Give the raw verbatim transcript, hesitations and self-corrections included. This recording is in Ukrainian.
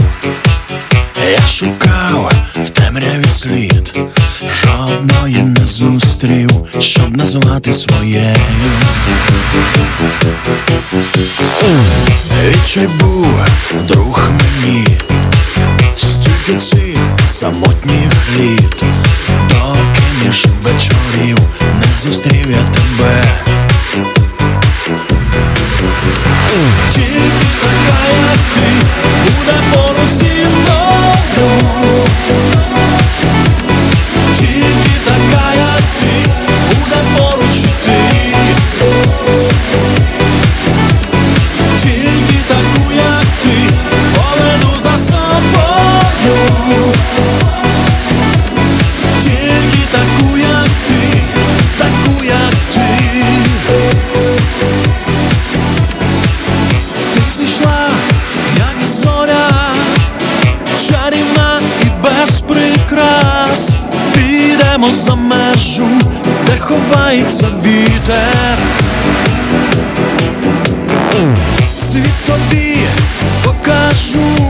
Я шукав в темряві слід, жодної не зустрів, щоб назвати своєю. Відчай був друг мені, стільки цих самотніх літ, доки між вечорів не зустрів я тебе. Тільки така, як ти, буде поруч зі мною. Тільки така, як ти, буде поруч іти. Тільки таку, як ти, поведу за собою. Тільки таку, як ти, таку, як ти. Ти знайшла, як зоря, чарівна і без прикрас. Підемо за межу, де ховається вітер. Світ тобі покажу,